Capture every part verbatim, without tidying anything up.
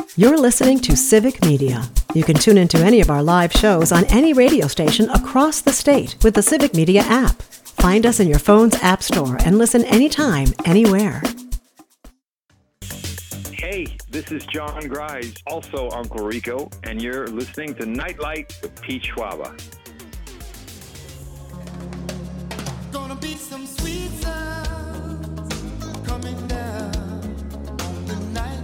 You're listening to Civic Media. You can tune into any of our live shows on any radio station across the state with the Civic Media app. Find us in your phone's app store and listen anytime, anywhere. Hey, this is John Grise, also Uncle Rico, and you're listening to Nightlight with Pete Schwaba. Gonna be some sweet sounds coming down on the night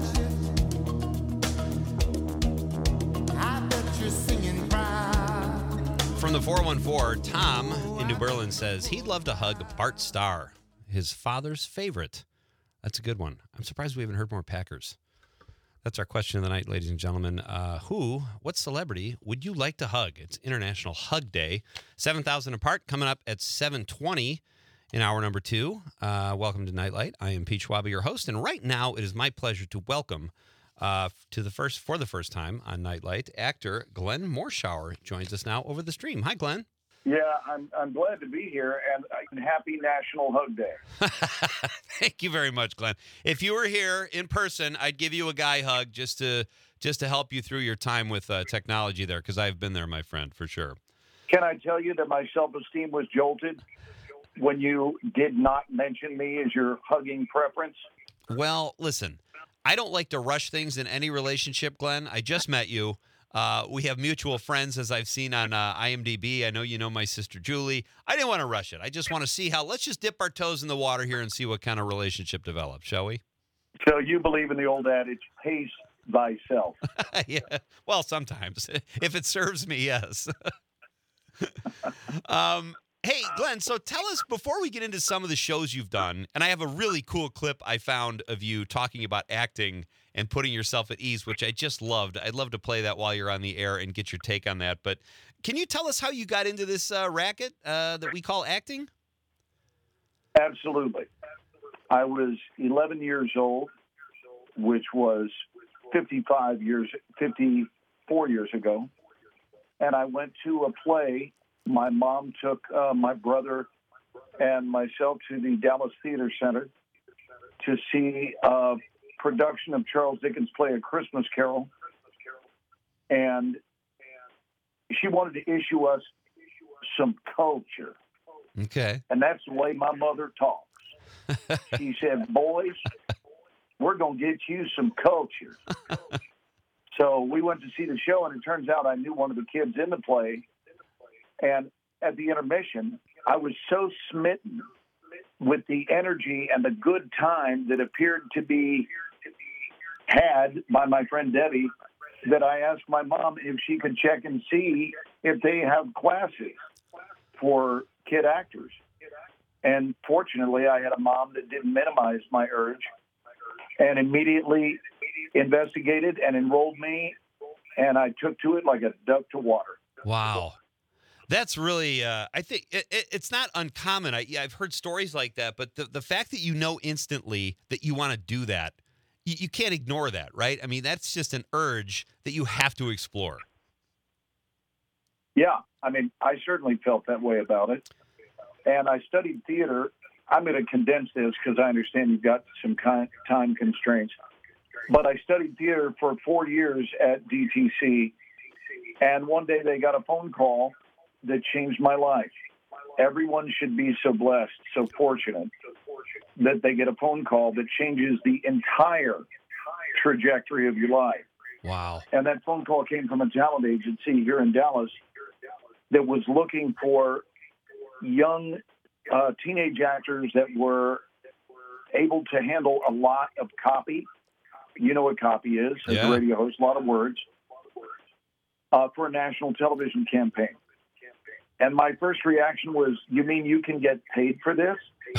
shift. I bet you're singing proud. From the four one four, Tom in New Berlin says he'd love to hug Bart Starr, his father's favorite. That's a good one. I'm surprised we haven't heard more Packers. That's our question of the night, ladies and gentlemen. Uh, who, what celebrity would you like to hug? It's International Hug Day. seven thousand apart, coming up at seven twenty in hour number two. Uh, welcome to Nightlight. I am Pete Schwaba, your host, and right now it is my pleasure to welcome uh, to the first for the first time on Nightlight, actor Glenn Morshower joins us now over the stream. Hi, Glenn. Yeah, I'm I'm glad to be here, and happy National Hug Day. Thank you very much, Glenn. If you were here in person, I'd give you a guy hug just to just to help you through your time with uh, technology there, because I've been there, my friend, for sure. Can I tell you that my self-esteem was jolted when you did not mention me as your hugging preference? Well, listen, I don't like to rush things in any relationship, Glenn. I just met you. Uh, we have mutual friends, as I've seen on uh, I M D B. I know you know my sister Julie. I didn't want to rush it. I just want to see how, let's just dip our toes in the water here and see what kind of relationship develops, shall we? So you believe in the old adage, pace thyself. Yeah. Well, sometimes. If it serves me, yes. um, hey, Glenn, so tell us, before we get into some of the shows you've done, and I have a really cool clip I found of you talking about acting and putting yourself at ease, which I just loved. I'd love to play that while you're on the air and get your take on that. But can you tell us how you got into this uh, racket uh, that we call acting? Absolutely. I was eleven years old, which was fifty-five years, fifty-four years ago. And I went to a play. My mom took uh, my brother and myself to the Dallas Theater Center to see uh production of Charles Dickens' play A Christmas Carol, and she wanted to issue us some culture. Okay. And that's the way my mother talks. She said, boys, we're going to get you some culture. So we went to see the show, and it turns out I knew one of the kids in the play, and at the intermission, I was so smitten with the energy and the good time that appeared to be had by my friend Debbie, that I asked my mom if she could check and see if they have classes for kid actors. And fortunately, I had a mom that didn't minimize my urge and immediately investigated and enrolled me, and I took to it like a duck to water. Wow. That's really, uh, I think, it, it, it's not uncommon. I, yeah, I've heard stories like that, but the, the fact that you know instantly that you want to do that, you, you can't ignore that, right? I mean, that's just an urge that you have to explore. Yeah, I mean, I certainly felt that way about it. And I studied theater. I'm going to condense this because I understand you've got some kind, time constraints. But I studied theater for four years at D T C. And one day they got a phone call that changed my life. Everyone should be so blessed, so fortunate that they get a phone call that changes the entire trajectory of your life. Wow. And that phone call came from a talent agency here in Dallas that was looking for young uh, teenage actors that were able to handle a lot of copy. You know what copy is, as Yeah. a radio host, a lot of words, uh, for a national television campaign. And my first reaction was, you mean you can get paid for this?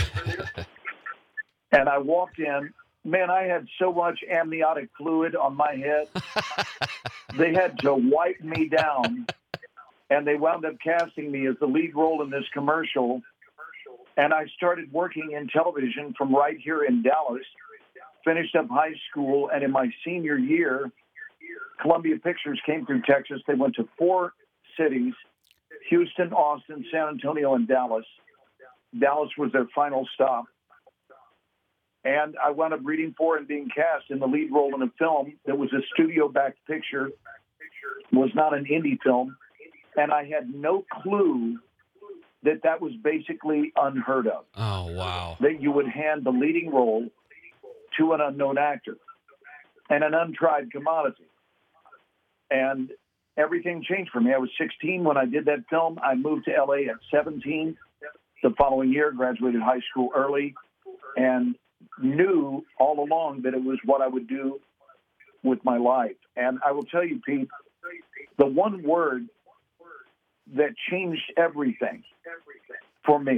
And I walked in. Man, I had so much amniotic fluid on my head. They had to wipe me down. And they wound up casting me as the lead role in this commercial. And I started working in television from right here in Dallas, finished up high school, and in my senior year, Columbia Pictures came through Texas. They went to four cities, Houston, Austin, San Antonio, and Dallas. Dallas was their final stop. And I wound up reading for and being cast in the lead role in a film that was a studio-backed picture, was not an indie film. And I had no clue that that was basically unheard of, Oh, wow. that you would hand the leading role to an unknown actor and an untried commodity. And everything changed for me. I was sixteen when I did that film. I moved to L A at seventeen. The following year, graduated high school early, and knew all along that it was what I would do with my life. And I will tell you, Pete, the one word that changed everything for me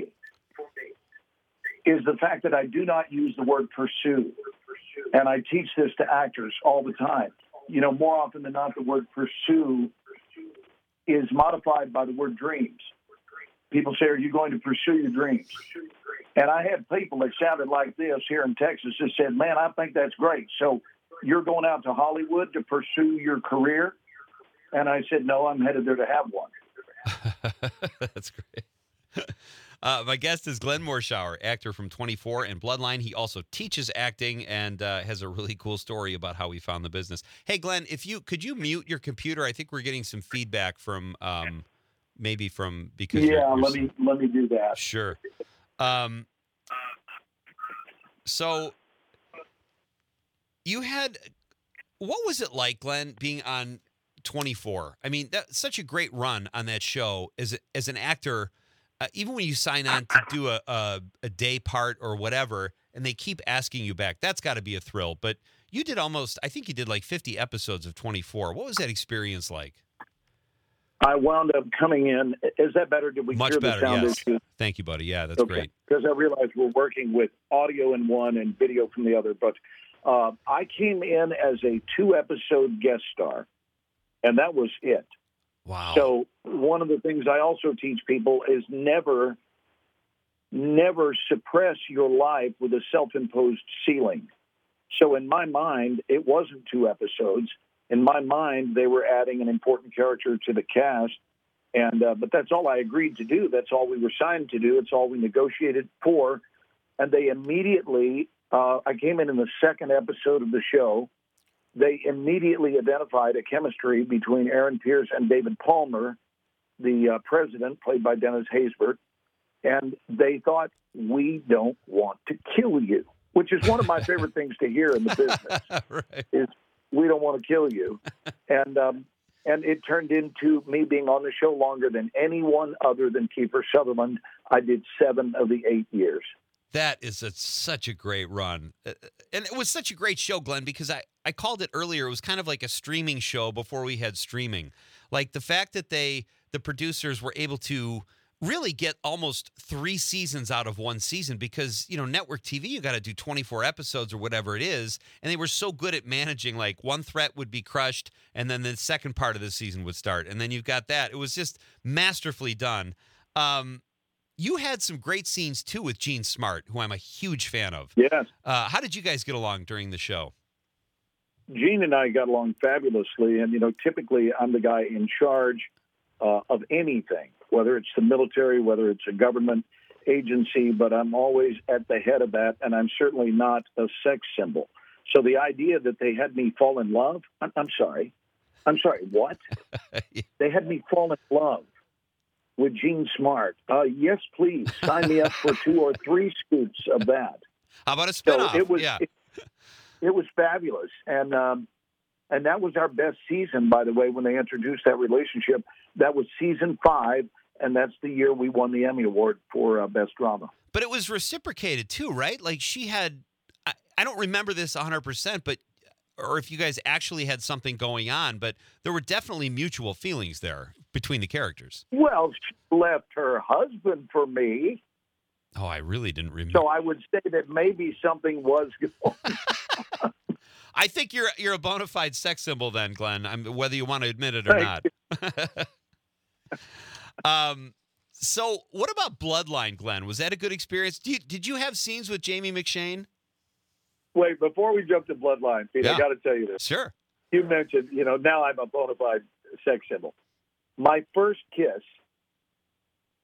is the fact that I do not use the word pursue. And I teach this to actors all the time. You know, more often than not, the word pursue is modified by the word dreams. People say, are you going to pursue your dreams? And I had people that sounded like this here in Texas that said, man, I think that's great. So you're going out to Hollywood to pursue your career? And I said, no, I'm headed there to have one. That's great. Uh, my guest is Glenn Morshower, actor from twenty-four and Bloodline. He also teaches acting and uh, has a really cool story about how he found the business. Hey, Glenn, if you could you mute your computer? I think we're getting some feedback from um, maybe from because yeah. you're, you're let me let me do that. Sure. Um, so you had, what was it like, Glenn, being on twenty-four? I mean, that's such a great run on that show as as an actor. Uh, even when you sign on to do a, a a day part or whatever, and they keep asking you back, that's got to be a thrill. But you did almost, I think you did like fifty episodes of twenty-four. What was that experience like? I wound up coming in. Is that better? Did we Much clear better, the sound yes. issue? Thank you, buddy. Yeah, that's Okay. great. Because I realized we're working with audio in one and video from the other. But uh, I came in as a two-episode guest star, and that was it. Wow. So one of the things I also teach people is never, never suppress your life with a self-imposed ceiling. So in my mind, it wasn't two episodes. In my mind, they were adding an important character to the cast. And uh, but that's all I agreed to do. That's all we were signed to do. It's all we negotiated for. And they immediately, uh, I came in in the second episode of the show. They immediately identified a chemistry between Aaron Pierce and David Palmer, the uh, president, played by Dennis Haysbert. And they thought, we don't want to kill you, which is one of my favorite things to hear in the business, right. is we don't want to kill you. And um, and it turned into me being on the show longer than anyone other than Kiefer Sutherland. I did seven of the eight years. That is a, such a great run. Uh, And it was such a great show, Glenn, because I, I called it earlier. It was kind of like a streaming show before we had streaming. Like the fact that they, the producers were able to really get almost three seasons out of one season because, you know, network T V, you got to do twenty-four episodes or whatever it is. And they were so good at managing, like one threat would be crushed and then the second part of the season would start. And then you've got that. It was just masterfully done. Um, You had some great scenes, too, with Gene Smart, who I'm a huge fan of. Yes. Uh, how did you guys get along during the show? Gene and I got along fabulously. And, you know, typically I'm the guy in charge uh, of anything, whether it's the military, whether it's a government agency, but I'm always at the head of that. And I'm certainly not a sex symbol. So the idea that they had me fall in love, I'm, I'm sorry. I'm sorry, what? They had me fall in love with Gene Smart. Uh, yes, please. Sign me up for two or three scoops of that. How about a So spinoff? it was, yeah. it, it was fabulous. And, um, and that was our best season, by the way, when they introduced that relationship. That was season five, and that's the year we won the Emmy Award for uh, Best Drama. But it was reciprocated, too, right? Like she had, I, I don't remember this one hundred percent, but, or if you guys actually had something going on, but there were definitely mutual feelings there between the characters. Well, she left her husband for me. Oh, I really didn't remember. So I would say that maybe something was going on. I think you're you're a bona fide sex symbol then, Glenn, I'm, whether you want to admit it or Thank not. um, so what about Bloodline, Glenn? Was that a good experience? Did you, did you have scenes with Jamie McShane? Wait, before we jump to Bloodline, Pete, Yeah. I got to tell you this. Sure. You mentioned, you know, now I'm a bona fide sex symbol. My first kiss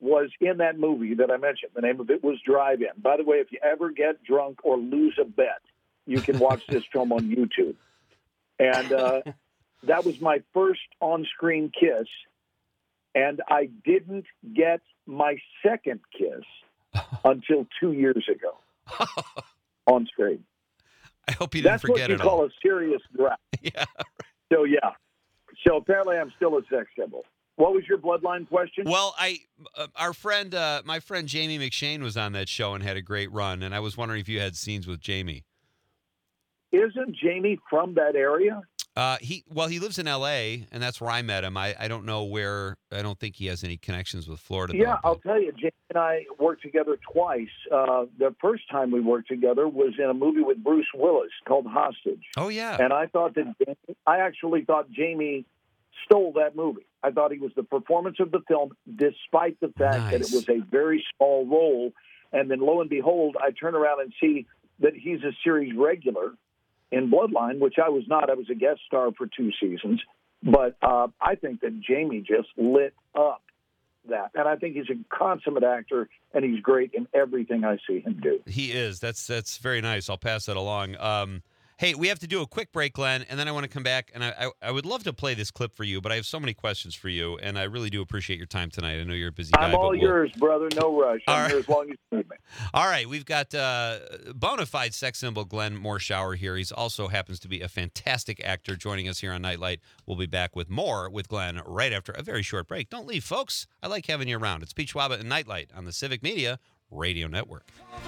was in that movie that I mentioned. The name of it was Drive-In. By the way, if you ever get drunk or lose a bet, you can watch this film on YouTube. And uh, that was my first on-screen kiss, and I didn't get my second kiss until two years ago on screen. I hope you didn't That's forget what you it call all. a serious draft. Yeah. So, yeah. So apparently I'm still a sex symbol. What was your bloodline question? Well, I, uh, our friend, uh, my friend Jamie McShane was on that show and had a great run, and I was wondering if you had scenes with Jamie. Isn't Jamie from that area? Uh, he well, he lives in L A, and that's where I met him. I, I don't know where. I don't think he has any connections with Florida. Yeah, though, I'll but- tell you, Jamie and I worked together twice. Uh, the first time we worked together was in a movie with Bruce Willis called Hostage. Oh yeah. And I thought that Jamie, I actually thought Jamie stole that movie. I thought he was the performance of the film, despite the fact that it Nice. was a very small role. And then lo and behold, I turn around and see that he's a series regular in Bloodline, which I was not. I was a guest star for two seasons. But uh, I think that Jamie just lit up that. And I think he's a consummate actor, and he's great in everything I see him do. He is. That's that's very nice. I'll pass that along. Um, hey, we have to do a quick break, Glenn, and then I want to come back, and I, I I would love to play this clip for you, but I have so many questions for you, and I really do appreciate your time tonight. I know you're a busy guy. I'm but all we'll- yours, brother. No rush. I'm All right. here as long as you need me. All right, we've got uh, bona fide sex symbol Glenn Morshower here. He's also happens to be a fantastic actor joining us here on Nightlight. We'll be back with more with Glenn right after a very short break. Don't leave, folks. I like having you around. It's Pete Schwab and Nightlight on the Civic Media Radio Network.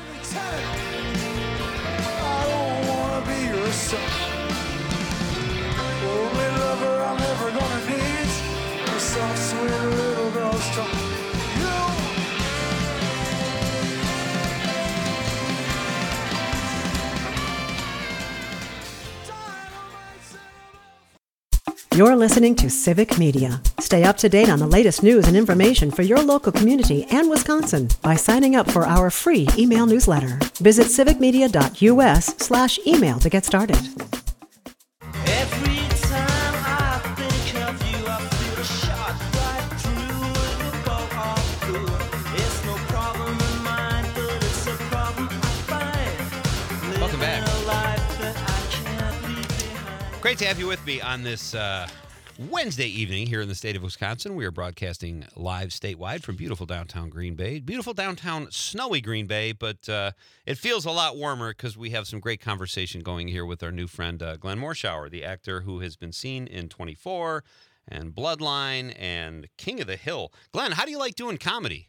I don't wanna be your son. Only lover I'm ever gonna need. A soft, sweet little girl's tongue. You. You're listening to Civic Media. Stay up to date on the latest news and information for your local community and Wisconsin by signing up for our free email newsletter. Visit civicmedia.us slash email to get started. Every time I think of you, I feel a shot right through the bow of blue. It's no problem in mine, but it's a problem I find. Welcome back. Living a life that I can't leave behind. Great to have you with me on this uh, Wednesday evening here in the state of Wisconsin. We are broadcasting live statewide from beautiful downtown Green Bay. Beautiful downtown snowy Green Bay, but uh, it feels a lot warmer because we have some great conversation going here with our new friend uh, Glenn Morshower, the actor who has been seen in twenty-four and Bloodline and King of the Hill. Glenn, how do you like doing comedy?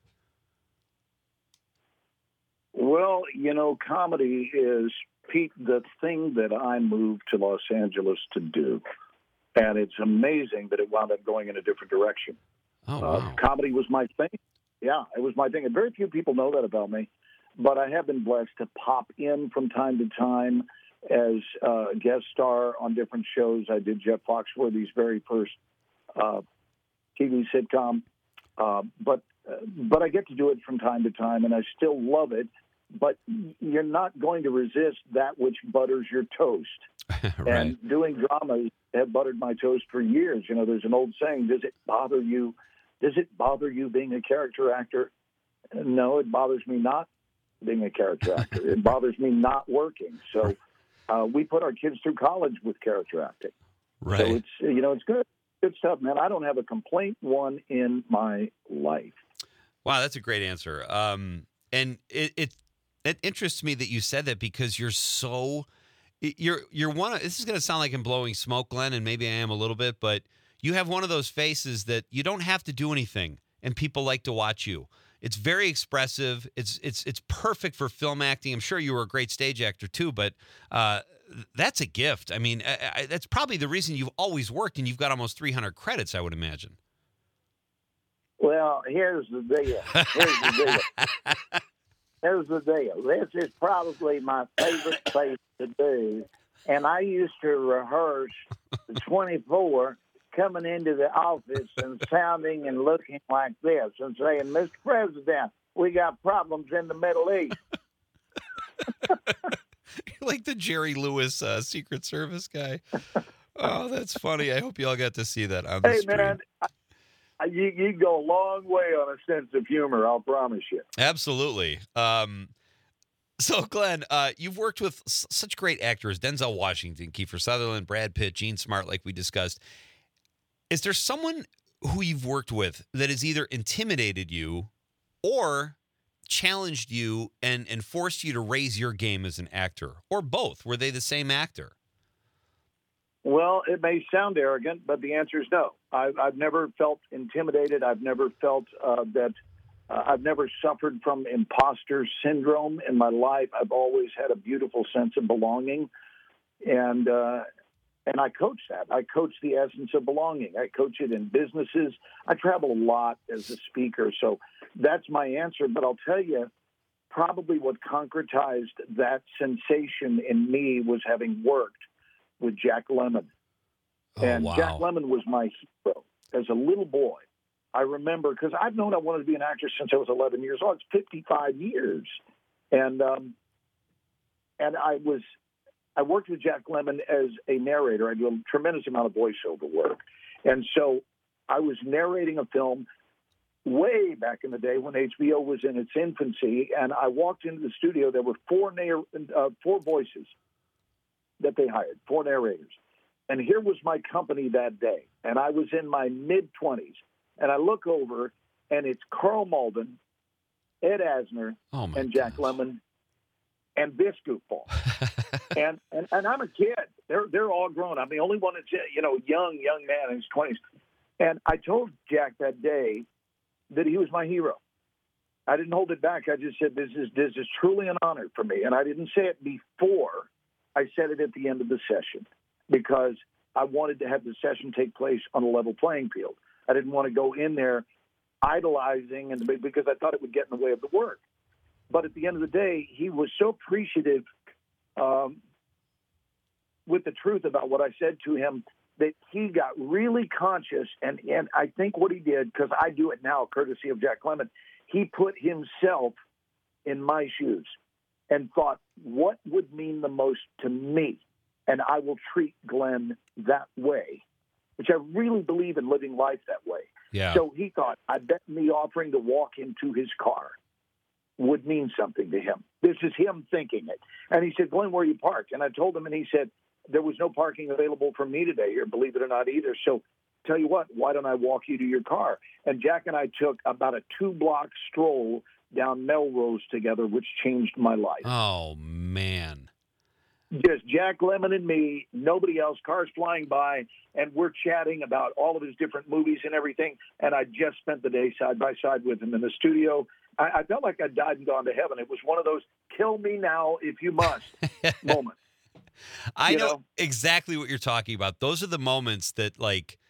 Well, you know, comedy is, Pete, the thing that I moved to Los Angeles to do. And it's amazing that it wound up going in a different direction. Oh, Uh, wow. comedy was my thing. Yeah, it was my thing. And very few people know that about me. But I have been blessed to pop in from time to time as a guest star on different shows. I did Jeff Foxworthy's very first uh, T V sitcom. Uh, but uh, but I get to do it from time to time, and I still love it. But you're not going to resist that which butters your toast. Right. And doing dramas have buttered my toast for years. You know, there's an old saying, does it bother you? Does it bother you being a character actor? No, it bothers me not being a character actor. It bothers me not working. So uh, we put our kids through college with character acting. Right. So it's, you know, it's good. Good stuff, man. I don't have a complaint one in my life. Wow, that's a great answer. Um, and it, it it interests me that you said that because you're so you're you're one of this is going to sound like I'm blowing smoke, Glenn, and maybe I am a little bit, but you have one of those faces that you don't have to do anything, and people like to watch you. It's very expressive. It's it's it's perfect for film acting. I'm sure you were a great stage actor too, but uh, that's a gift. I mean, I, I, that's probably the reason you've always worked, and you've got almost three hundred credits, I would imagine. Well, here's the deal. Here's the deal. Here's the deal. This is probably my favorite place to do. And I used to rehearse the twenty-four coming into the office and sounding and looking like this and saying, Mister President, we got problems in the Middle East. Like the Jerry Lewis uh, Secret Service guy. Oh, that's funny. I hope you all got to see that on the Hey, screen. man, I, you you go a long way on a sense of humor. I'll promise you. Absolutely. Um, so, Glenn, uh, you've worked with s- such great actors: Denzel Washington, Kiefer Sutherland, Brad Pitt, Gene Smart, like we discussed. Is there someone who you've worked with that has either intimidated you or challenged you and, and forced you to raise your game as an actor, or both? Were they the same actor? Well, it may sound arrogant, but the answer is no. I've, I've never felt intimidated. I've never felt uh, that uh, I've never suffered from imposter syndrome in my life. I've always had a beautiful sense of belonging, and uh, and I coach that. I coach the essence of belonging. I coach it in businesses. I travel a lot as a speaker, so that's my answer. But I'll tell you, probably what concretized that sensation in me was having worked with Jack Lemmon. Oh, and wow. Jack Lemmon was my hero as a little boy. I remember, because I've known I wanted to be an actor since I was eleven years old. It's fifty-five years. And um, and I was, I worked with Jack Lemmon as a narrator. I do a tremendous amount of voiceover work. And so I was narrating a film way back in the day when H B O was in its infancy. And I walked into the studio. There were four, narr- uh, four voices that they hired, four narrators. And here was my company that day. And I was in my mid-twenties. And I look over, and it's Carl Malden, Ed Asner, Oh, my and Jack goodness. Lemmon, and this goofball. and, and and I'm a kid. They're they're all grown. I'm the only one that's, you know, young, young man in his twenties. And I told Jack that day that he was my hero. I didn't hold it back. I just said, this is this is truly an honor for me. And I didn't say it before. I said it at the end of the session because I wanted to have the session take place on a level playing field. I didn't want to go in there idolizing and because I thought it would get in the way of the work. But at the end of the day, he was so appreciative um, with the truth about what I said to him that he got really conscious. And, and I think what he did, because I do it now, courtesy of Jack Lemmon, he put himself in my shoes and thought, what would mean the most to me? And I will treat Glenn that way, which I really believe in living life that way. Yeah. So he thought, I bet me offering to walk into his car would mean something to him. This is him thinking it. And he said, Glenn, where are you parked? And I told him, and he said, there was no parking available for me today here, believe it or not either. So tell you what, why don't I walk you to your car? And Jack and I took about a two-block stroll down Melrose together, which changed my life. Oh, man. Just Jack Lemmon and me, nobody else, cars flying by, and we're chatting about all of his different movies and everything. And I just spent the day side by side with him in the studio. I, I felt like I died and gone to heaven. It was one of those kill me now if you must moments. I You know, know? exactly what you're talking about. Those are the moments that, like,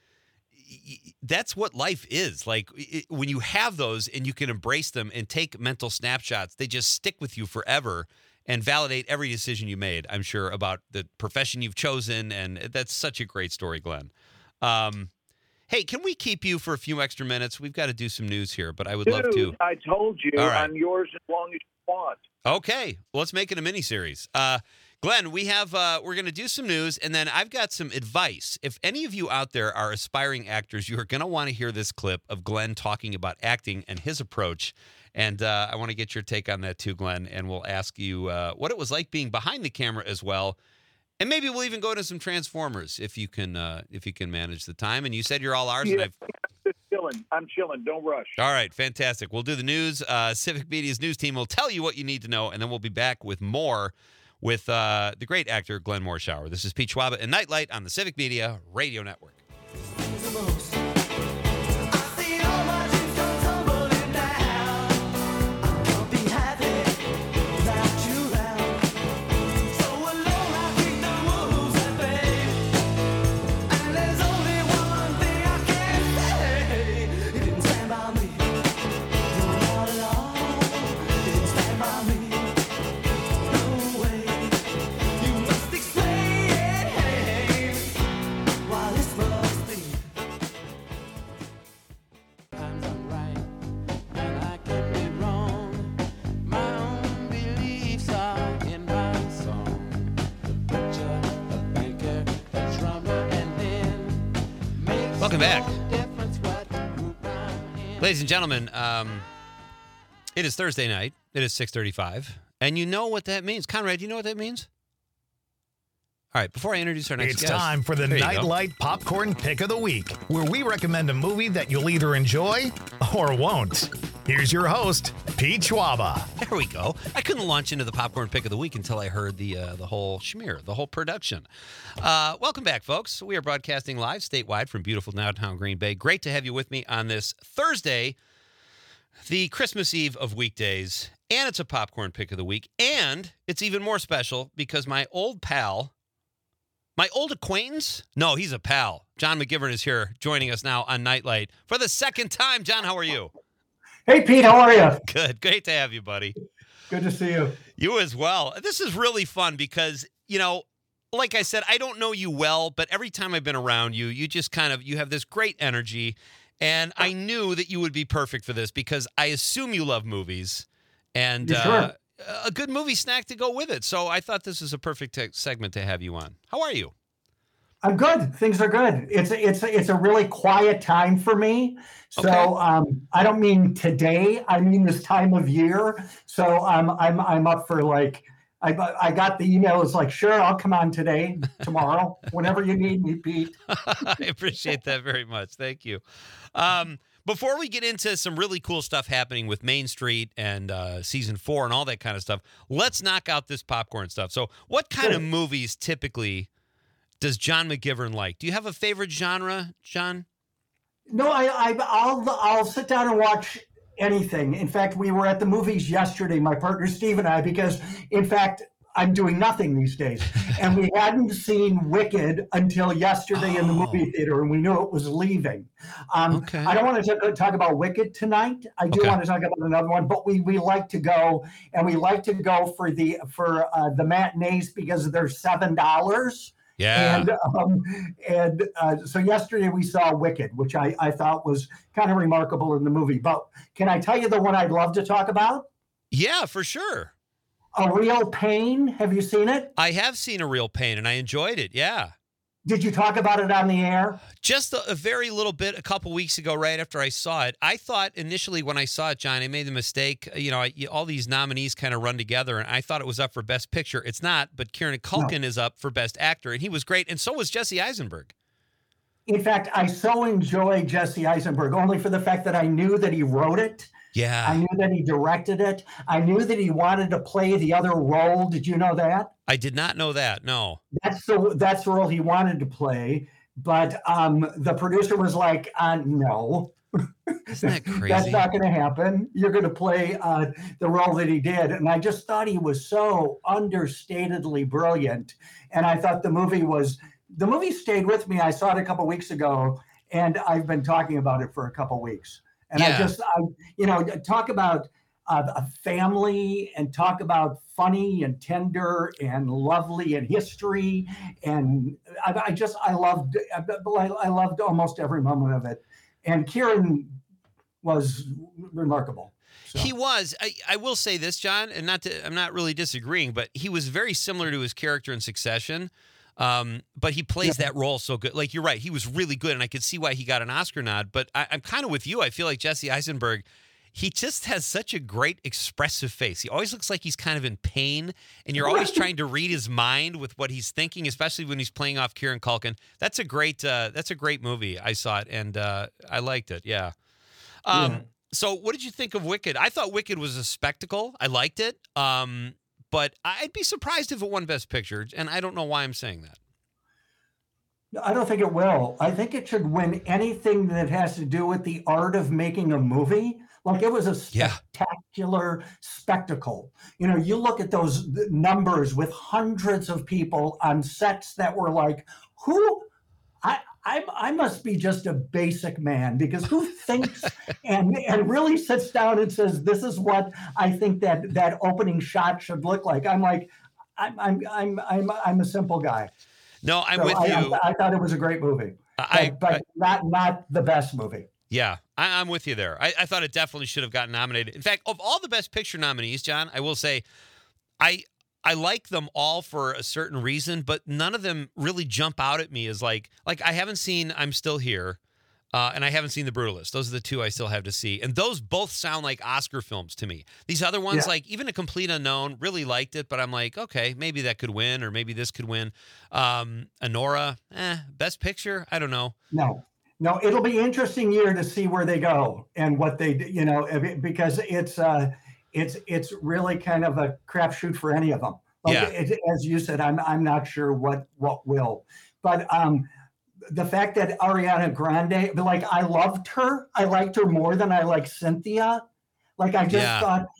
y- that's what life is. Like, it, when you have those and you can embrace them and take mental snapshots, they just stick with you forever and validate every decision you made, I'm sure, about the profession you've chosen. And that's such a great story, Glenn. Um, hey, can we keep you for a few extra minutes? We've got to do some news here, but I would Dude, love to. I told you All right. I'm yours as long as you want. Okay, well, let's make it a mini series. Uh, Glenn, we have uh, we're going to do some news, and then I've got some advice. If any of you out there are aspiring actors, you are going to want to hear this clip of Glenn talking about acting and his approach. And uh, I want to get your take on that too, Glenn. And we'll ask you uh, what it was like being behind the camera as well. And maybe we'll even go into some Transformers if you can uh, if you can manage the time. And you said you're all ours. Yeah, And I've I'm chilling. I'm chilling. Don't rush. All right, fantastic. We'll do the news. Uh, Civic Media's news team will tell you what you need to know, and then we'll be back with more with uh, the great actor Glenn Morshower. This is Pete Schwab and Nightlight on the Civic Media Radio Network. Welcome back. Ladies and gentlemen, um, it is Thursday night. It is six thirty-five. And you know what that means. Conrad, do you know what that means? All right, before I introduce our next It's guest. time for the There you go. Nightlight Popcorn Pick of the Week, where we recommend a movie that you'll either enjoy or won't. Here's your host, Pete Schwaba. There we go. I couldn't launch into the popcorn pick of the week until I heard the uh, the whole schmear, the whole production. Uh, welcome back, folks. We are broadcasting live statewide from beautiful downtown Green Bay. Great to have you with me on this Thursday, the Christmas Eve of weekdays, and it's a popcorn pick of the week. And it's even more special because my old pal, my old acquaintance, no, he's a pal. John McGivern is here joining us now on Nightlight for the second time. John, how are you? Hey, Pete, how are you? Good. Great to have you, buddy. Good to see you. You as well. This is really fun because, you know, like I said, I don't know you well, but every time I've been around you, you just kind of, you have this great energy. And I knew that you would be perfect for this because I assume you love movies and You uh, sure? a good movie snack to go with it. So I thought this is a perfect te- segment to have you on. How are you? I'm good. Things are good. It's a, it's a, it's a really quiet time for me. So Okay. um, I don't mean today. I mean this time of year. So um, I'm I'm up for like I I got the email. It's like sure I'll come on today, tomorrow, whenever you need me, Pete. I appreciate that very much. Thank you. Um, before we get into some really cool stuff happening with Main Street and uh, season four and all that kind of stuff, let's knock out this popcorn stuff. So what kind Sure. of movies typically does John McGivern like? Do you have a favorite genre, John? No, I, I I'll I'll sit down and watch anything. In fact, we were at the movies yesterday, my partner Steve and I, because in fact I'm doing nothing these days, and we hadn't seen Wicked until yesterday in the Oh. movie theater, and we knew it was leaving. Um, Okay. I don't want to talk, talk about Wicked tonight. I do Okay. want to talk about another one, but we we like to go, and we like to go for the for uh, the matinees because they're seven dollars. Yeah. And um, and uh, so yesterday we saw Wicked, which I, I thought was kind of remarkable in the movie. But can I tell you the one I'd love to talk about? yeah, for sure. A Real Pain. Have you seen it? I have seen A Real Pain, and I enjoyed it. Yeah. Did you talk about it on the air? Just a, a very little bit a couple weeks ago, right after I saw it. I thought initially when I saw it, John, I made the mistake. You know, I, you- all these nominees kind of run together, and I thought it was up for Best Picture. It's not, but Kieran Culkin is up for Best Actor, and he was great, and so was Jesse Eisenberg. In fact, I so enjoy Jesse Eisenberg only for the fact that I knew that he wrote it. I Yeah, knew that he directed it. I knew that he wanted to play the other role. Did you know that? I did not know that. No. That's the that's the role he wanted to play. But um, the producer was like, uh, no. Isn't that crazy? That's not going to happen. You're going to play uh, the role that he did. And I just thought he was so understatedly brilliant. And I thought the movie was, the movie stayed with me. I saw it a couple weeks ago, and I've been talking about it for a couple weeks. And I Yeah. just, I, you know, talk about uh, a family and talk about funny and tender and lovely and history. And I, I just, I loved, I, I loved almost every moment of it. And Kieran was remarkable. So, He was. I, I will say this, John, and not to, I'm not really disagreeing, but he was very similar to his character in Succession. Um, but he plays that role so good. Like, you're right. He was really good, and I could see why he got an Oscar nod. But I, I'm kind of with you. I feel like Jesse Eisenberg, he just has such a great expressive face. He always looks like he's kind of in pain, and you're always trying to read his mind with what he's thinking, especially when he's playing off Kieran Culkin. That's a great, uh, that's a great movie. I saw it, and uh, I liked it. Yeah. Um, Yeah. So what did you think of Wicked? I thought Wicked was a spectacle. I liked it. Um, but I'd be surprised if it won Best Picture, and I don't know why I'm saying that. I don't think it will. I think it should win anything that has to do with the art of making a movie. Like it was a Yeah. spectacular spectacle. You know, you look at those numbers with hundreds of people on sets that were like, who? I, I, I must be just a basic man because who thinks and and really sits down and says, this is what I think that that opening shot should look like. I'm like, I'm I'm I'm I'm I'm a simple guy. No, I'm So with I, you. I, I thought it was a great movie, I, but, but I- not not the best movie. yeah, I, I'm with you there. I, I thought it definitely should have gotten nominated. In fact, of all the Best Picture nominees, John, I will say, I I like them all for a certain reason, but none of them really jump out at me as like like I haven't seen I'm Still Here. Uh, and I haven't seen The Brutalist. Those are the two I still have to see. And those both sound like Oscar films to me. These other ones, Yeah. like even A Complete Unknown, really liked it, but I'm like, okay, maybe that could win, or maybe this could win. Um, Anora, eh, Best Picture? I don't know. No, no, it'll be interesting year to see where they go and what they, d- you know, if it- because it's uh, it's it's really kind of a crapshoot for any of them. Like Yeah. it, as you said, I'm I'm not sure what what will, but um, the fact that Ariana Grande, like I loved her, I liked her more than I like Cynthia. Like I just Yeah. thought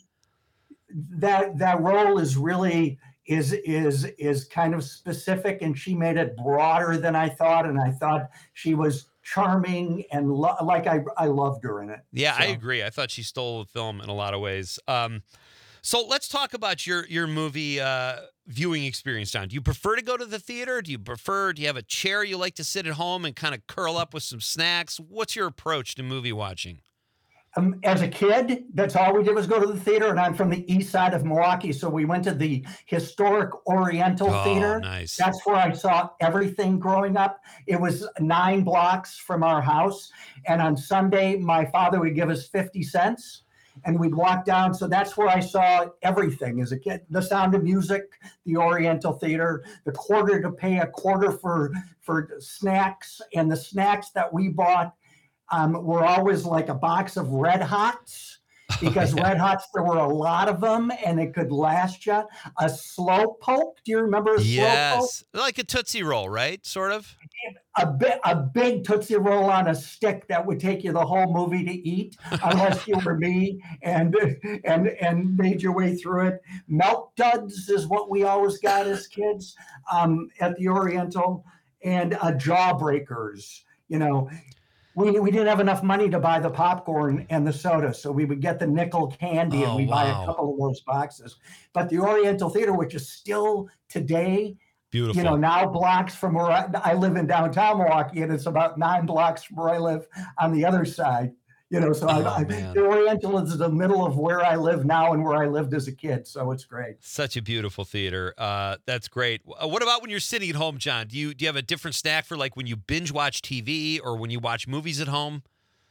that that role is really is is is kind of specific, and she made it broader than I thought, and I thought she was charming and lo- like I I loved her in it. Yeah, I So, agree. I thought she stole the film in a lot of ways. Um, so let's talk about your your movie uh, viewing experience, John. Do you prefer to go to the theater? Do you prefer? Do you have a chair you like to sit at home and kind of curl up with some snacks? What's your approach to movie watching? Um, as a kid, that's all we did was go to the theater, and I'm from the east side of Milwaukee, so we went to the historic Oriental Oh, Theater. nice. That's where I saw everything growing up. It was nine blocks from our house, and on Sunday, my father would give us fifty cents, and we'd walk down. So that's where I saw everything as a kid: The Sound of Music, the Oriental Theater, the quarter to pay a quarter for for snacks, and the snacks that we bought. Um, were always like a box of Red Hots, because yeah. Red Hots, there were a lot of them, and it could last you. A slow poke. Do you remember a slow poke? Yes, like a Tootsie Roll, right? Sort of. A bit, a big Tootsie Roll on a stick that would take you the whole movie to eat, unless you were me and and and made your way through it. Milk Duds is what we always got as kids um, at the Oriental, and uh, Jawbreakers. You know. We, we didn't have enough money to buy the popcorn and the soda, so we would get the nickel candy Oh, and we buy wow. a couple of those boxes. But the Oriental Theater, which is still today, Beautiful. you know, now blocks from where I, I live in downtown Milwaukee, and it's about nine blocks from where I live on the other side. You know, so Oh, I, I, man. the Oriental is the middle of where I live now and where I lived as a kid, so it's great. Such a beautiful theater. Uh, that's great. Uh, What about when you're sitting at home, John? Do you do you have a different snack for like when you binge watch T V or when you watch movies at home?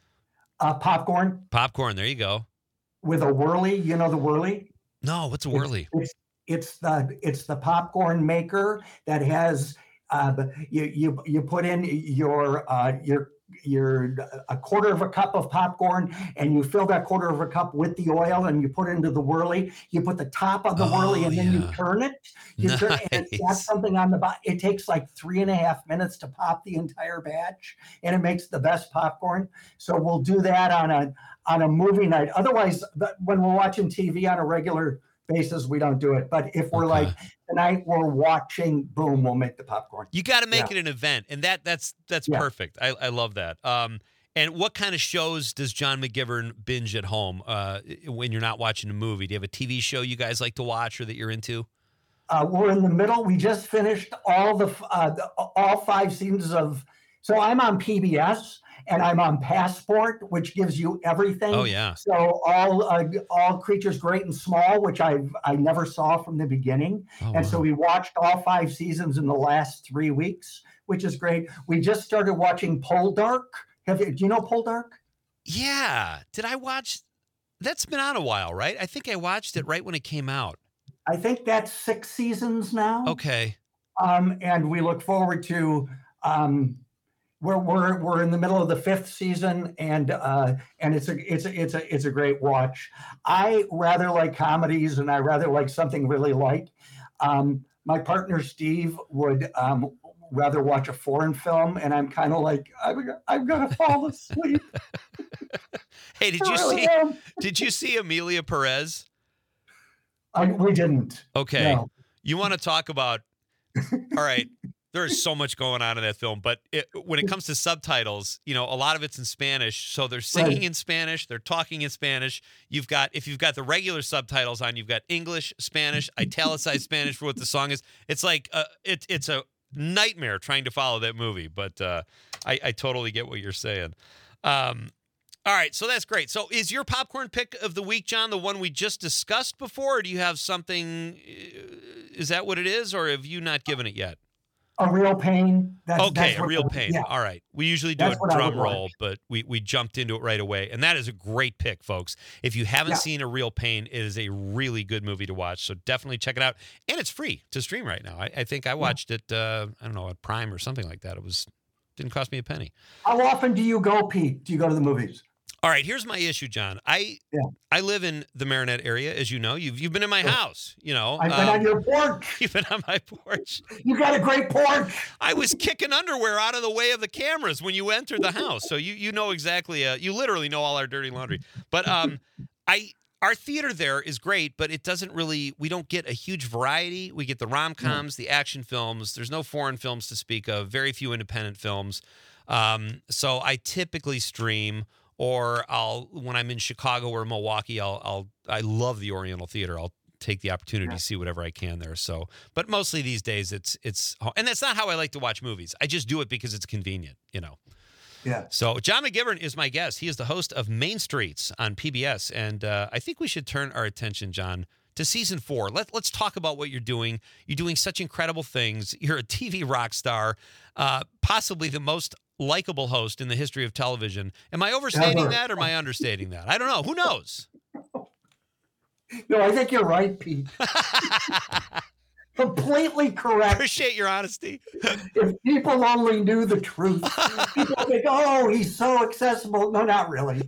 Uh, popcorn Popcorn. There you go. with a whirly, you know the whirly? No, what's a whirly? It's it's the it's the popcorn maker that has uh, you you you put in your uh, your your a quarter of a cup of popcorn, and you fill that quarter of a cup with the oil, and you put it into the whirly. You put the top of the Oh, whirly, and then you yeah. turn it. You turn, and it's got Nice. something on the bottom. It takes like three and a half minutes to pop the entire batch, and it makes the best popcorn. So we'll do that on a on a movie night. Otherwise, the- when we're watching T V on a regular basis, we don't do it. But if we're Okay. like tonight we're watching, boom, we'll make the popcorn. You got to make Yeah. it an event, and that that's that's Yeah. perfect. I, I love that. Um, and what kind of shows does John McGivern binge at home uh, when you're not watching a movie? Do you have a T V show you guys like to watch or that you're into? Uh, we're in the middle. We just finished all the f- uh, the- all five seasons of. So I'm on P B S and I'm on Passport, which gives you everything. Oh yeah. So all uh, all creatures great and small, which I I never saw from the beginning, Oh, and so wow. we watched all five seasons in the last three weeks, which is great. We just started watching Poldark. Have you? Do you know Poldark? Yeah. Did I watch? That's been on a while, right? I think I watched it right when it came out. I think that's six seasons now. Okay. Um, and we look forward to. Um, we're we're we're in the middle of the fifth season, and uh, and it's a it's a, it's a it's a great watch. I rather like comedies, and I rather like something really light. Um, my partner Steve would um, rather watch a foreign film, and I'm kind of like I'm I'm gonna fall asleep. Hey, did I you really see? am. Did you see Amelia Perez? I, we didn't. Okay. No. You want to talk about? All right. There is so much going on in that film, but it, when it comes to subtitles, you know, a lot of it's in Spanish. So they're singing Right. in Spanish, they're talking in Spanish. You've got, if you've got the regular subtitles on, you've got English, Spanish, italicized Spanish for what the song is. It's like uh, it, it's a nightmare trying to follow that movie, but uh, I, I totally get what you're saying. Um, all right, so that's great. So is your popcorn pick of the week, John, the one we just discussed before, or do you have something? uh, Is that what it is, or have you not given it yet? A Real Pain. That's, Okay, that's A what Real the- Pain. Yeah. All right. We usually do That's a what I drum would roll, watch. but we, we jumped into it right away. And that is a great pick, folks. If you haven't Yeah. seen A Real Pain, it is a really good movie to watch. So definitely check it out. And it's free to stream right now. I, I think I watched it, uh, I don't know, at Prime or something like that. It was didn't cost me a penny. How often do you go, Pete? Do you go to the movies? All right, here's my issue, John. I Yeah. I live in the Marinette area, as you know. You've you've been in my house, you know. I've been um, on your porch. You've been on my porch. You got a great porch. I was kicking underwear out of the way of the cameras when you entered the house, so you you know exactly. Uh, you literally know all our dirty laundry. But um, I our theater there is great, but it doesn't really. We don't get a huge variety. We get the rom-coms, the action films. There's no foreign films to speak of. Very few independent films. Um, so I typically stream, or I'll when I'm in Chicago or Milwaukee, I'll I'll I love the Oriental Theater. I'll take the opportunity Yeah. to see whatever I can there. So, but mostly these days it's it's and that's not how I like to watch movies. I just do it because it's convenient, you know. Yeah. So John McGivern is my guest. He is the host of Main Streets on P B S, and uh, I think we should turn our attention, John, to season four. Let, let's talk about what you're doing. You're doing such incredible things. You're a T V rock star, uh, possibly the most likable host in the history of television. Am I overstating Ever. that or am I understating that? I don't know. Who knows? No, I think you're right, Pete. Completely correct. Appreciate your honesty. If people only knew the truth, people think, "Oh, he's so accessible." No, not really.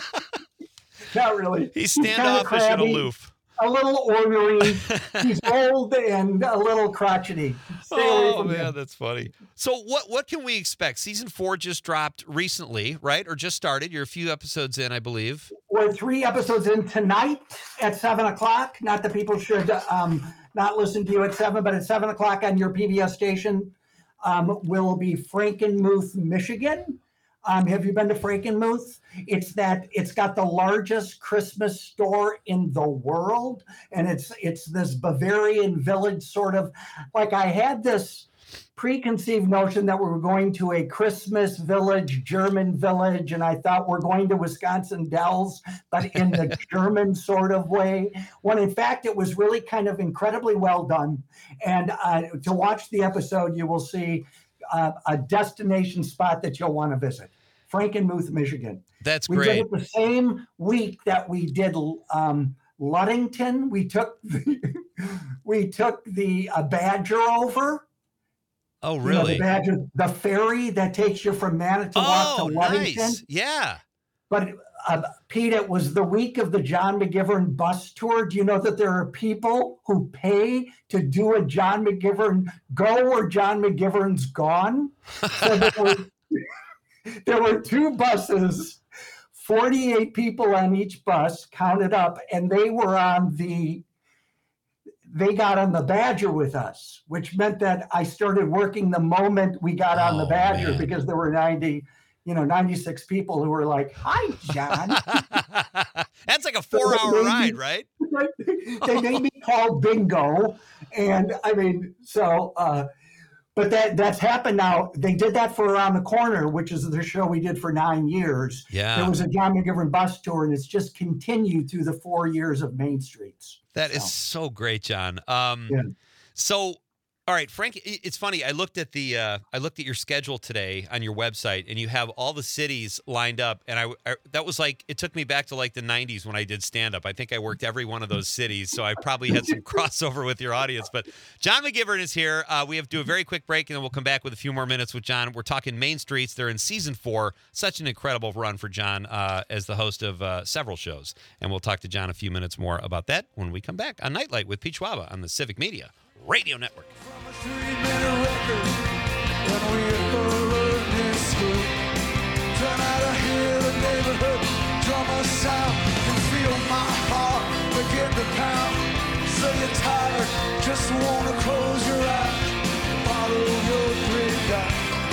Not really. He's kinda standoffish and crabby, aloof. A little ornery. He's old and a little crotchety. Stay away Oh from man, him. that's funny. So what what can we expect? Season four just dropped recently, right? Or just started. You're a few episodes in, I believe. We're three episodes in tonight at seven o'clock. Not that people should um, not listen to you at seven, but at seven o'clock on your P B S station um, will be Frankenmuth, Michigan. Um, have you been to Frankenmuth? It's that it's got the largest Christmas store in the world, and it's it's this Bavarian village sort of like I had this preconceived notion that we were going to a Christmas village, German village, and I thought we're going to Wisconsin Dells, but in the German sort of way, when in fact it was really kind of incredibly well done. And uh, to watch the episode, you will see uh, a destination spot that you'll want to visit. Frankenmuth, Michigan. That's We great. did it the same week that we did um, Ludington. We took the, we took the uh, Badger over. Oh, You know, really? the Badger, the ferry that takes you from Manitowoc Oh, to Ludington. nice. Yeah. But uh, Pete, it was the week of the John McGivern bus tour. Do you know that there are people who pay to do a John McGivern go where John McGivern's gone? So there were, there were two buses, forty-eight people on each bus, counted up, and they were on the, they got on the Badger with us, which meant that I started working the moment we got on the Oh, Badger man. because there were ninety, you know, ninety-six people who were like, "Hi, John." That's like a four-hour maybe- ride, right? They made me call bingo, and I mean, so. Uh, but that that's happened now. They did that for Around the Corner, which is the show we did for nine years. Yeah. There was a John McGivern bus tour, and it's just continued through the four years of Main Streets. That is So, so great, John. Um, Yeah. So, all right, Frank. i- It's funny. I looked at the uh, I looked at your schedule today on your website, and you have all the cities lined up. And I, I that was like it took me back to like the nineties when I did stand up. I think I worked every one of those cities, so I probably had some crossover with your audience. But John McGivern is here. Uh, we have to do a very quick break, and then we'll come back with a few more minutes with John. We're talking Main Streets. They're in season four. Such an incredible run for John uh, as the host of uh, several shows. And we'll talk to John a few minutes more about that when we come back on Nightlight with Pete Schwaba on the Civic Media Radio Network. Three-minute record when we learned in school. Turn out to hear the neighborhood drummer sound and feel my heart begin to pound. So you're tired, just wanna close your eyes, follow your dream down.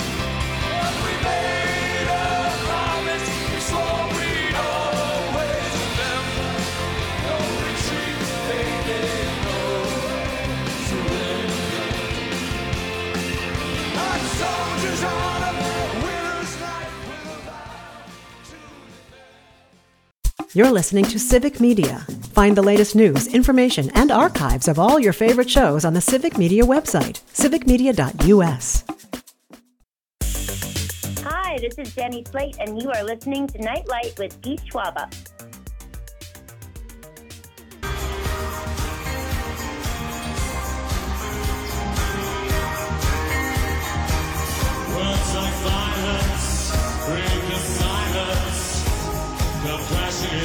But we made a promise, we swore we'd always remember. No retreat, baby, no surrender. Soldiers on a winter's night with a vow to You're listening to Civic Media. Find the latest news, information, and archives of all your favorite shows on the Civic Media website, civic media dot u s. Hi, this is Jenny Slate, and you are listening to Nightlight with Pete Schwaba. Words like violence, break the silence, come crashing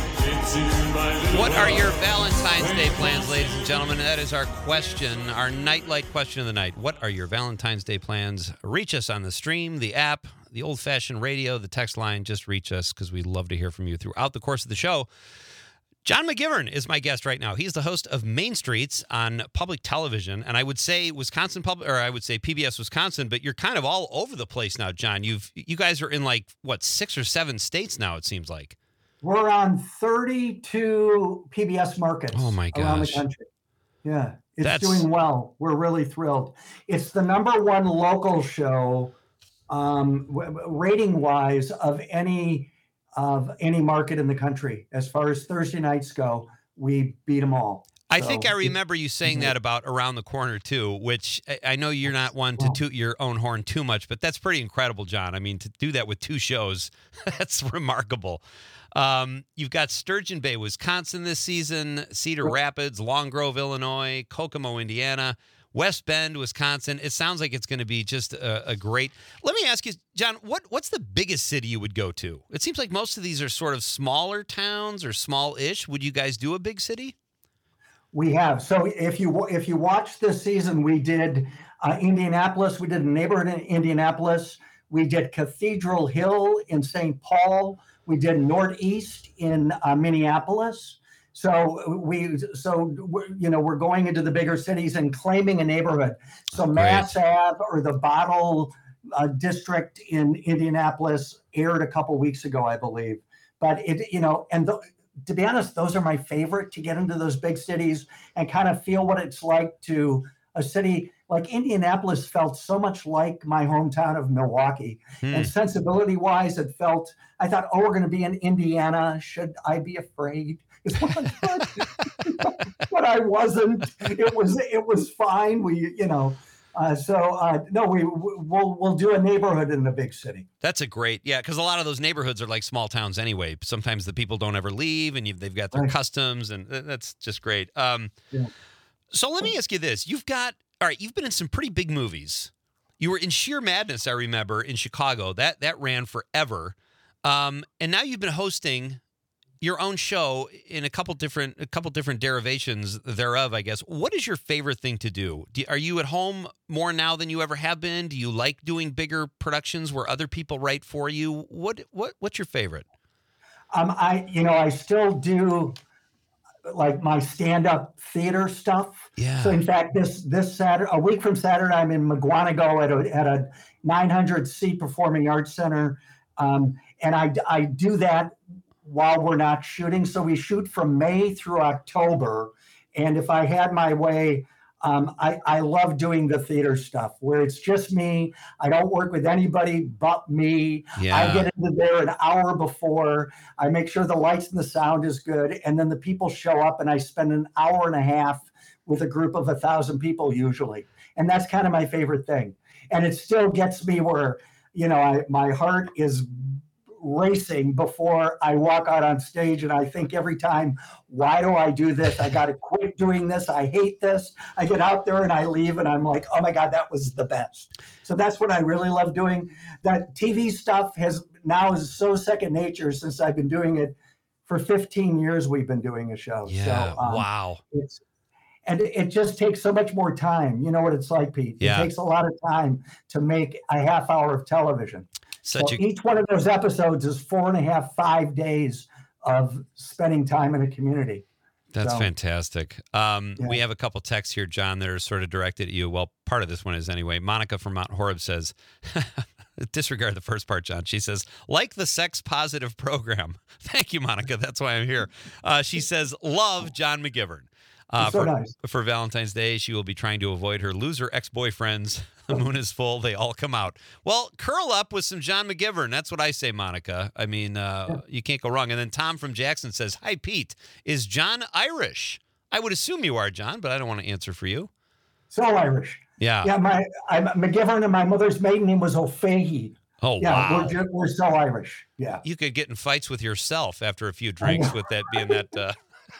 into my little What are your world. Valentine's Day plans, ladies and gentlemen? That is our question, our Nightlight question of the night. What are your Valentine's Day plans? Reach us on the stream, the app, the old-fashioned radio, the text line. Just reach us because we'd love to hear from you throughout the course of the show. John McGivern is my guest right now. He's the host of Main Streets on public television, and I would say Wisconsin public, or I would say P B S Wisconsin, but you're kind of all over the place now, John. You've you guys are in like what six or seven states now. It seems like. We're on thirty-two P B S markets Oh, my around the gosh. country. Yeah, it's That's- doing well. We're really thrilled. It's the number one local show, um, rating wise, of any of any market in the country. As far as Thursday nights go, we beat them all. I So think I it's- remember you saying that about Around the Corner, too, which I- I know you're not one to Wow. toot your own horn too much, but that's pretty incredible, John. I mean, to do that with two shows, that's remarkable. Um, you've got Sturgeon Bay, Wisconsin this season, Cedar Rapids, Long Grove, Illinois, Kokomo, Indiana, West Bend, Wisconsin. It sounds like it's going to be just a, a great. Let me ask you, John, what what's the biggest city you would go to? It seems like most of these are sort of smaller towns or small-ish. Would you guys do a big city? We have. So if you if you watch this season, we did uh, Indianapolis. We did a neighborhood in Indianapolis. We did Cathedral Hill in Saint Paul. We did Northeast in uh, Minneapolis. So we so we're, you know we're going into the bigger cities and claiming a neighborhood. So Great. Mass Ave or the Bottle uh, District in Indianapolis aired a couple weeks ago, I believe. But it you know and the, to be honest, those are my favorite, to get into those big cities and kind of feel what it's like to a city like Indianapolis. Felt so much like my hometown of Milwaukee. Hmm. And sensibility wise, it felt, I thought, oh, we're going to be in Indiana. Should I be afraid? Is what I thought. But I wasn't. It was, it was fine. We, you know, uh, so uh, no, we, we'll, we'll do a neighborhood in the big city. That's a great, yeah, because a lot of those neighborhoods are like small towns anyway. Sometimes the people don't ever leave, and you've, they've got their Right. customs, and th- that's just great. Um, Yeah. So let me ask you this: you've got, all right, you've been in some pretty big movies. You were in Sheer Madness, I remember, in Chicago. That that ran forever, um, and now you've been hosting your own show in a couple different a couple different derivations thereof, I guess. What is your favorite thing to do? do? Are you at home more now than you ever have been? Do you like doing bigger productions where other people write for you? What what what's your favorite? Um, I, you know, I still do like my stand-up theater stuff. Yeah. So in fact, this this Saturday, a week from Saturday, I'm in McGuanago at a at a nine hundred seat performing arts center, um, and I I do that while we're not shooting. So we shoot from May through October, and if I had my way, um, I I love doing the theater stuff where it's just me. I don't work with anybody but me. Yeah. I get into there an hour before. I make sure the lights and the sound is good, and then the people show up, and I spend an hour and a half with a group of a thousand people usually, and that's kind of my favorite thing. And it still gets me where, you know, I, my heart is racing before I walk out on stage, and I think every time, why do I do this? I got to quit doing this. I hate this. I get out there and I leave, and I'm like, oh my God, that was the best. So that's what I really love doing. That T V stuff has now is so second nature since I've been doing it for fifteen years. We've been doing a show. Yeah. So, um, Wow. It's, and it it just takes so much more time. You know what it's like, Pete. Yeah. It takes a lot of time to make a half hour of television. Such So a each one of those episodes is four and a half, five days of spending time in a community. That's So- fantastic. Um, Yeah. We have a couple texts here, John, that are sort of directed at you. Well, part of this one is anyway. Monica from Mount Horeb says, disregard the first part, John. She says, like the sex positive program. Thank you, Monica. That's why I'm here. Uh, she says, love John McGivern. Uh, so for, nice. for Valentine's Day, she will be trying to avoid her loser ex-boyfriends. The moon is full. They all come out. Well, curl up with some John McGivern. That's what I say, Monica. I mean, uh, yeah. you can't go wrong. And then Tom from Jackson says, hi, Pete. Is John Irish? I would assume you are, John, but I don't want to answer for you. So Irish. Yeah. Yeah, my I'm McGivern, and my mother's maiden name was O'Fahey. Oh, yeah, wow. We're, just, we're so Irish. Yeah. You could get in fights with yourself after a few drinks with that being that. Uh...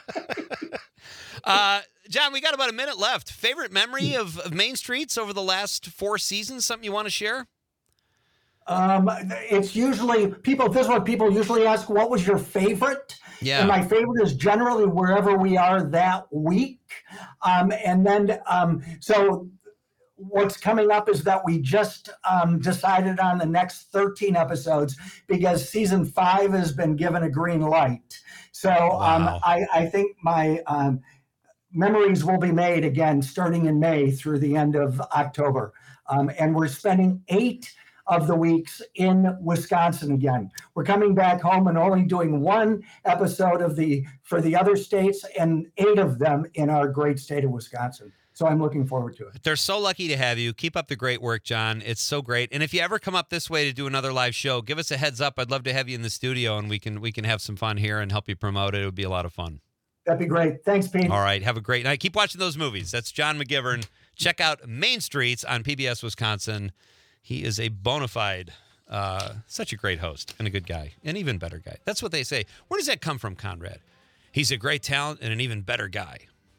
uh, John, we got about a minute left. Favorite memory of, of Main Streets over the last four seasons? Something you want to share? Um, it's usually people. This is what people usually ask. What was your favorite? Yeah. And my favorite is generally wherever we are that week. Um, and then um, so. What's coming up is that we just um, decided on the next thirteen episodes because season five has been given a green light. So wow. um, I, I think my um, memories will be made again starting in May through the end of October. Um, and we're spending eight of the weeks in Wisconsin again. We're coming back home and only doing one episode of the for the other states and eight of them in our great state of Wisconsin. So I'm looking forward to it. They're so lucky to have you. Keep up the great work, John. It's so great. And if you ever come up this way to do another live show, give us a heads up. I'd love to have you in the studio, and we can we can have some fun here and help you promote it. It would be a lot of fun. That'd be great. Thanks, Pete. All right. Have a great night. Keep watching those movies. That's John McGivern. Check out Main Streets on P B S Wisconsin. He is a bona fide, uh, such a great host and a good guy, an even better guy. That's what they say. Where does that come from, Conrad? He's a great talent and an even better guy.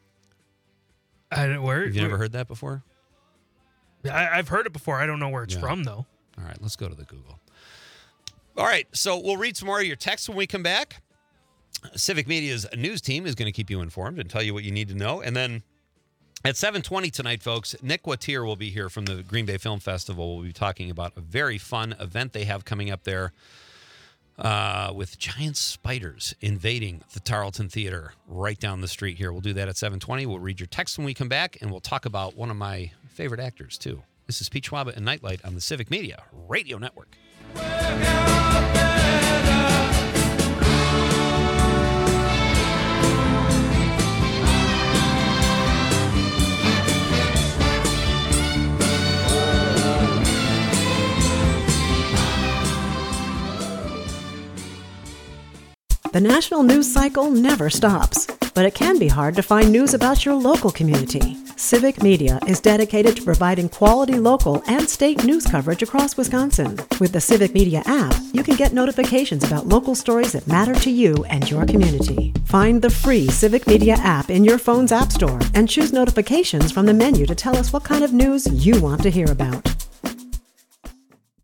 I don't, where, Have you where, never heard that before? I, I've heard it before. I don't know where it's yeah. from, though. All right, let's go to the Google. All right, so we'll read some more of your texts when we come back. Civic Media's news team is going to keep you informed and tell you what you need to know. And then at seven twenty tonight, folks, Nick Wattier will be here from the Green Bay Film Festival. We'll be talking about a very fun event they have coming up there. Uh, with giant spiders invading the Tarleton Theater right down the street here. We'll do that at seven twenty. We'll read your text when we come back, and we'll talk about one of my favorite actors, too. This is Pete Schwaba and Nightlight on the Civic Media Radio Network. The national news cycle never stops, but it can be hard to find news about your local community. Civic Media is dedicated to providing quality local and state news coverage across Wisconsin. With the Civic Media app, you can get notifications about local stories that matter to you and your community. Find the free Civic Media app in your phone's app store and choose notifications from the menu to tell us what kind of news you want to hear about.